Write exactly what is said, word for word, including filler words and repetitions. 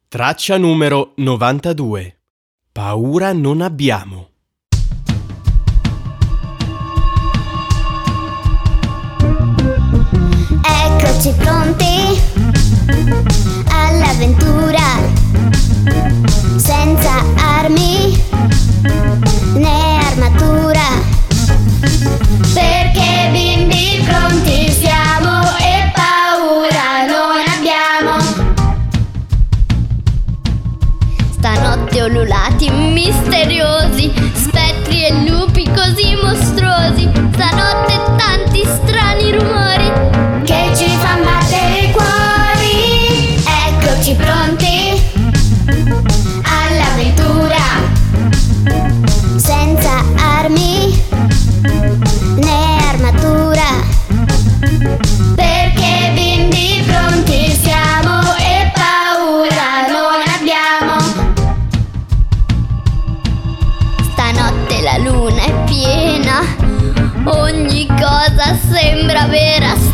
Traccia numero novantadue. Paura non abbiamo. Eccoci pronti all'avventura, senza armi né armatura, perché bimbi pronti siamo e paura non abbiamo. Stanotte ululati misteriosi, spettri e lupi così mostruosi, stanotte tanti strani rumori che ci fan battere i cuori. Eccoci pronti all'avventura, senza armi né armatura, perché bimbi pronti siamo e paura non abbiamo. Stanotte la luna è piena, ogni cosa sembra vera,